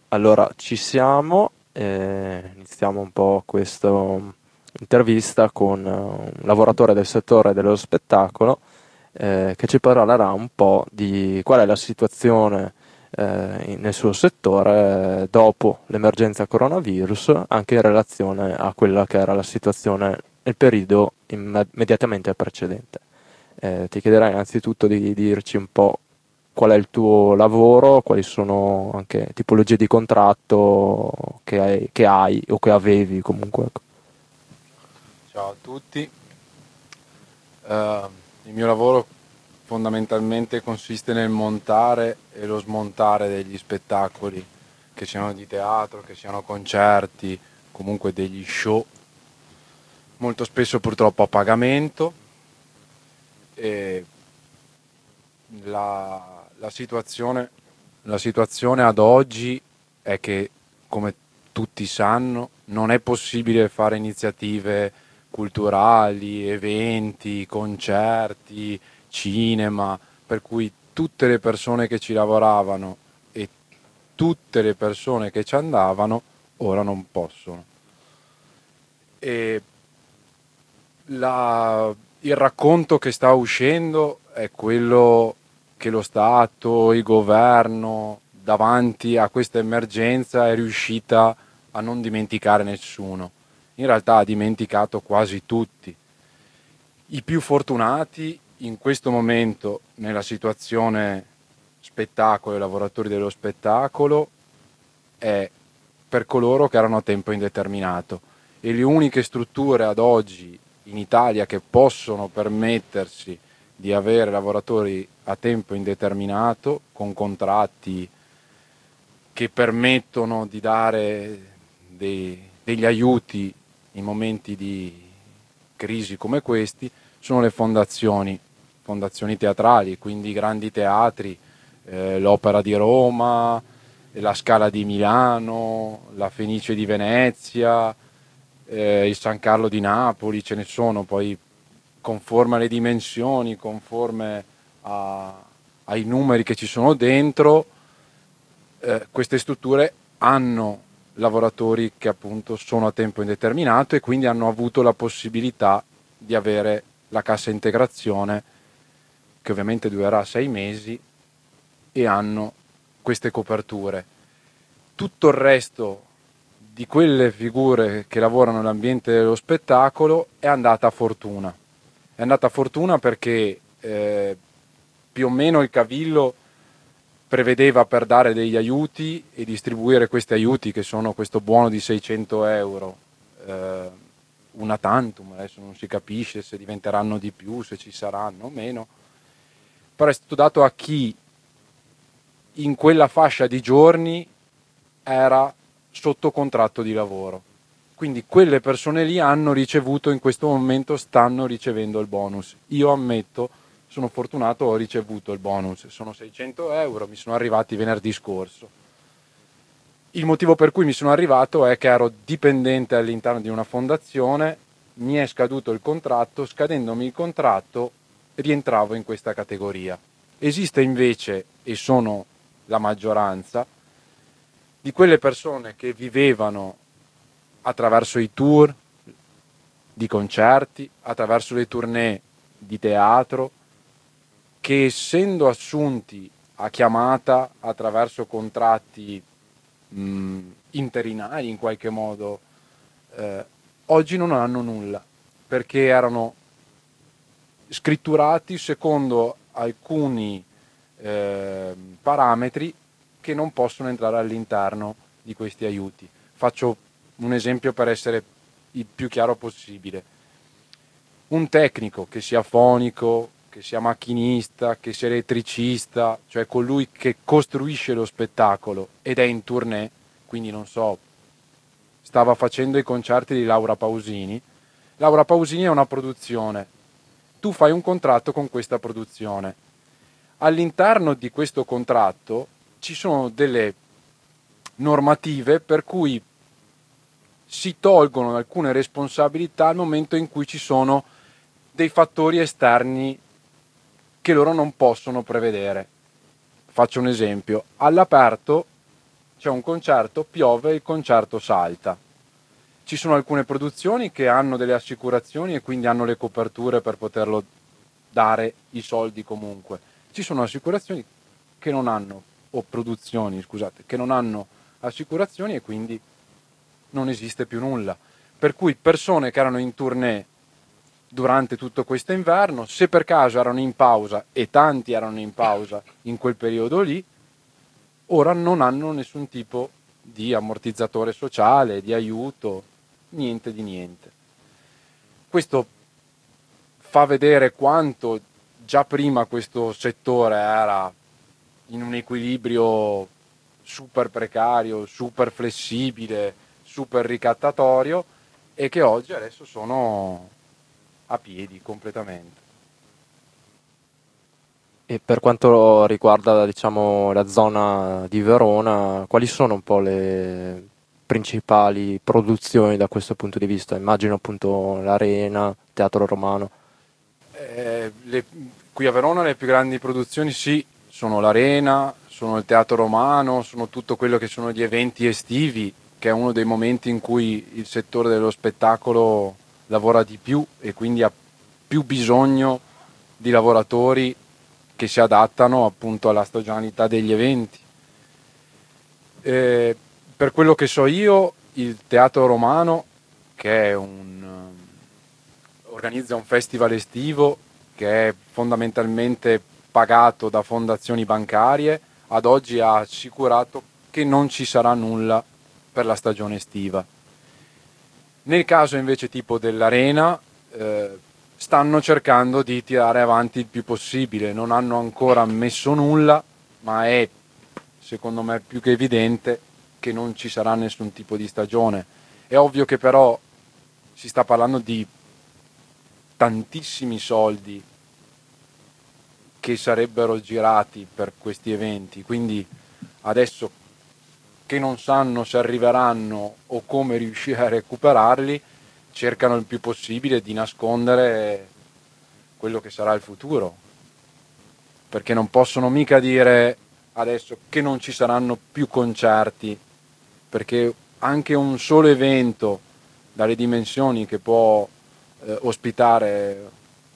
Allora, ci siamo, iniziamo un po' questa intervista con un lavoratore del settore dello spettacolo che ci parlerà un po' di qual è la situazione nel suo settore dopo l'emergenza coronavirus, anche in relazione a quella che era la situazione nel periodo immediatamente precedente. Ti chiederei innanzitutto di dirci un po' qual è il tuo lavoro, quali sono anche tipologie di contratto che hai o che avevi comunque. Ecco. Ciao a tutti. Il mio lavoro fondamentalmente consiste nel montare e lo smontare degli spettacoli, che siano di teatro, che siano concerti, comunque degli show, molto spesso purtroppo a pagamento. E la situazione ad oggi è che, come tutti sanno, non è possibile fare iniziative culturali, eventi, concerti, cinema, per cui tutte le persone che ci lavoravano e tutte le persone che ci andavano ora non possono. E il racconto che sta uscendo è quello che lo Stato, il governo, davanti a questa emergenza è riuscita a non dimenticare nessuno. In realtà ha dimenticato quasi tutti. I più fortunati in questo momento nella situazione spettacolo e lavoratori dello spettacolo è per coloro che erano a tempo indeterminato, e le uniche strutture ad oggi in Italia che possono permettersi di avere lavoratori a tempo indeterminato con contratti che permettono di dare degli aiuti in momenti di crisi come questi sono le fondazioni teatrali, quindi i grandi teatri, l'Opera di Roma, la Scala di Milano, la Fenice di Venezia, il San Carlo di Napoli, ce ne sono poi conforme alle dimensioni, conforme ai numeri che ci sono dentro. Queste strutture hanno lavoratori che appunto sono a tempo indeterminato e quindi hanno avuto la possibilità di avere la cassa integrazione, che ovviamente durerà 6 mesi, e hanno queste coperture. Tutto il resto di quelle figure che lavorano nell'ambiente dello spettacolo è andata a fortuna. È andata a fortuna perché più o meno il Cavillo prevedeva, per dare degli aiuti e distribuire questi aiuti, che sono questo buono di 600 euro, eh, una tantum, adesso non si capisce se diventeranno di più, se ci saranno o meno, però è stato dato a chi in quella fascia di giorni era sotto contratto di lavoro. Quindi quelle persone lì hanno ricevuto, in questo momento stanno ricevendo il bonus. Io ammetto, sono fortunato, ho ricevuto il bonus, sono 600 euro, mi sono arrivati venerdì scorso. Il motivo per cui mi sono arrivato è che ero dipendente all'interno di una fondazione, mi è scaduto il contratto, scadendomi il contratto rientravo in questa categoria. Esiste invece, e sono la maggioranza, di quelle persone che vivevano attraverso i tour di concerti, attraverso le tournée di teatro, che essendo assunti a chiamata attraverso contratti interinali in qualche modo, eh, oggi non hanno nulla, perché erano scritturati secondo alcuni parametri che non possono entrare all'interno di questi aiuti. Faccio un esempio per essere il più chiaro possibile. Un tecnico, che sia fonico, che sia macchinista, che sia elettricista, cioè colui che costruisce lo spettacolo ed è in tournée, quindi non so, stava facendo i concerti di Laura Pausini. Laura Pausini è una produzione, tu fai un contratto con questa produzione. All'interno di questo contratto ci sono delle normative per cui si tolgono alcune responsabilità al momento in cui ci sono dei fattori esterni che loro non possono prevedere. Faccio un esempio: all'aperto c'è un concerto, piove, il concerto salta. Ci sono alcune produzioni che hanno delle assicurazioni e quindi hanno le coperture per poterlo dare i soldi comunque. Ci sono assicurazioni che non hanno, o produzioni, scusate, che non hanno assicurazioni e quindi non esiste più nulla. Per cui persone che erano in tournée durante tutto questo inverno, se per caso erano in pausa, e tanti erano in pausa in quel periodo lì, ora non hanno nessun tipo di ammortizzatore sociale, di aiuto, niente di niente. Questo fa vedere quanto già prima questo settore era in un equilibrio super precario, super flessibile, super ricattatorio e che oggi adesso sono a piedi completamente. E per quanto riguarda, diciamo, la zona di Verona, quali sono un po' le principali produzioni da questo punto di vista? Immagino appunto l'Arena, Teatro Romano. Qui a Verona le più grandi produzioni sì, sono l'Arena, sono il Teatro Romano, sono tutto quello che sono gli eventi estivi, che è uno dei momenti in cui il settore dello spettacolo lavora di più e quindi ha più bisogno di lavoratori che si adattano appunto alla stagionalità degli eventi. Per quello che so io, il Teatro Romano, che è organizza un festival estivo che è fondamentalmente pagato da fondazioni bancarie, ad oggi ha assicurato che non ci sarà nulla per la stagione estiva. Nel caso invece tipo dell'Arena, stanno cercando di tirare avanti il più possibile, non hanno ancora messo nulla, ma è secondo me più che evidente che non ci sarà nessun tipo di stagione. È ovvio che però si sta parlando di tantissimi soldi che sarebbero girati per questi eventi, quindi adesso che non sanno se arriveranno o come riuscire a recuperarli, cercano il più possibile di nascondere quello che sarà il futuro, perché non possono mica dire adesso che non ci saranno più concerti, perché anche un solo evento dalle dimensioni che può ospitare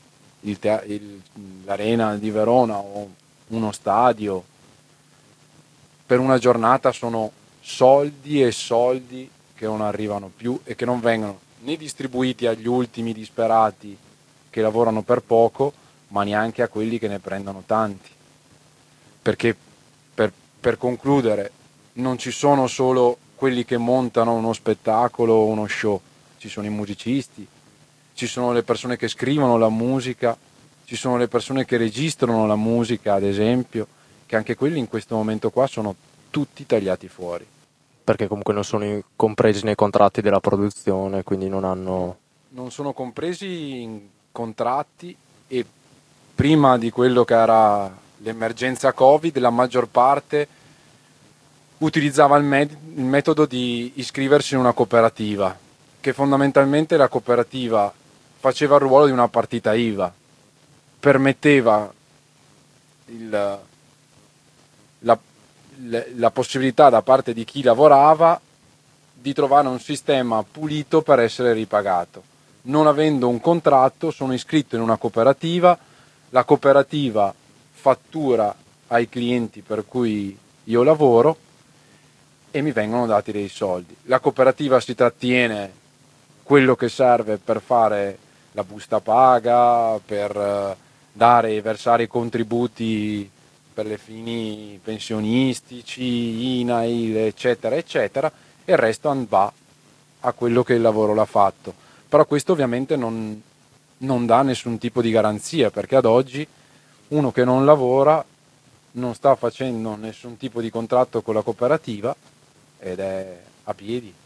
l'Arena di Verona o uno stadio per una giornata sono soldi e soldi che non arrivano più e che non vengono né distribuiti agli ultimi disperati che lavorano per poco, ma neanche a quelli che ne prendono tanti. Perché per concludere, non ci sono solo quelli che montano uno spettacolo o uno show, ci sono i musicisti, ci sono le persone che scrivono la musica, ci sono le persone che registrano la musica, ad esempio, che anche quelli in questo momento qua sono tutti tagliati fuori. Perché comunque non sono compresi nei contratti della produzione, quindi non hanno... Non sono compresi in contratti e prima di quello che era l'emergenza Covid, la maggior parte utilizzava il metodo di iscriversi in una cooperativa, che fondamentalmente la cooperativa faceva il ruolo di una partita IVA, permetteva il, la, la possibilità da parte di chi lavorava di trovare un sistema pulito per essere ripagato. Non avendo un contratto, sono iscritto in una cooperativa, la cooperativa fattura ai clienti per cui io lavoro e mi vengono dati dei soldi. La cooperativa si trattiene quello che serve per fare la busta paga, per dare e versare i contributi per le fini pensionistici, INAIL, eccetera, eccetera, e il resto va a quello che il lavoro l'ha fatto. Però questo ovviamente non dà nessun tipo di garanzia, perché ad oggi uno che non lavora non sta facendo nessun tipo di contratto con la cooperativa ed è a piedi.